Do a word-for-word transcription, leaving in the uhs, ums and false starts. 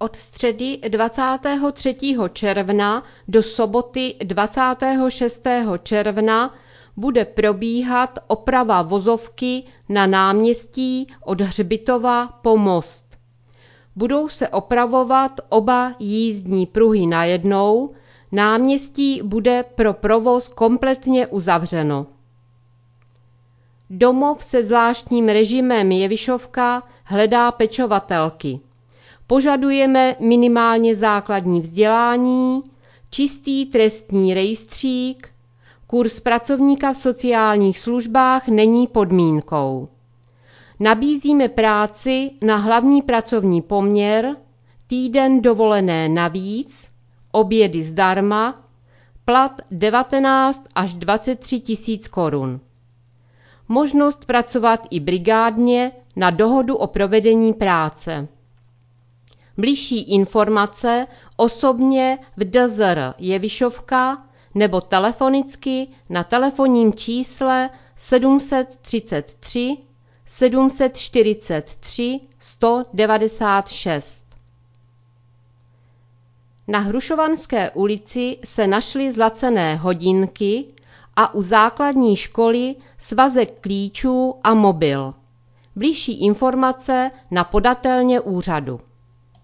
Od středy dvacátého třetího června do soboty dvacátého šestého června bude probíhat oprava vozovky na náměstí od Hřbitova po Most. Budou se opravovat oba jízdní pruhy najednou, náměstí bude pro provoz kompletně uzavřeno. Domov se zvláštním režimem Jevišovka hledá pečovatelky. Požadujeme minimálně základní vzdělání, čistý trestní rejstřík, kurz pracovníka v sociálních službách není podmínkou. Nabízíme práci na hlavní pracovní poměr, týden dovolené navíc, obědy zdarma, plat devatenáct až dvacet tři tisíc korun. Možnost pracovat i brigádně na dohodu o provedení práce. Bližší informace osobně v D Z R Jevišovka nebo telefonicky na telefonním čísle sedm set třicet tři sedm set čtyřicet tři sto devadesát šest. Na Hrušovanské ulici se našly zlacené hodinky a u základní školy svazek klíčů a mobil. Bližší informace na podatelně úřadu.